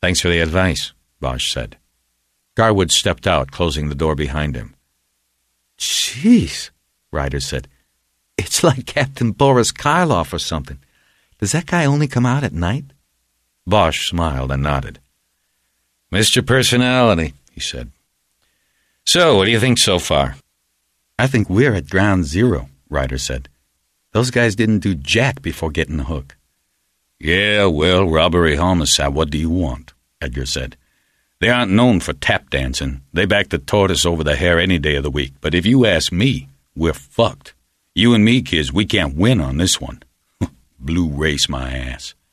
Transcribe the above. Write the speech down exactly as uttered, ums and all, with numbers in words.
Thanks for the advice, Bosch said. Garwood stepped out, closing the door behind him. Jeez, Ryder said. It's like Captain Boris Karloff or something. Does that guy only come out at night? Bosch smiled and nodded. Mister Personality, he said. So, what do you think so far? I think we're at ground zero, Ryder said. Those guys didn't do jack before getting the hook. Yeah, well, robbery homicide, what do you want? Edgar said. They aren't known for tap dancing. They back the tortoise over the hare any day of the week. But if you ask me, we're fucked. You and me, kids, we can't win on this one. Blue race my ass.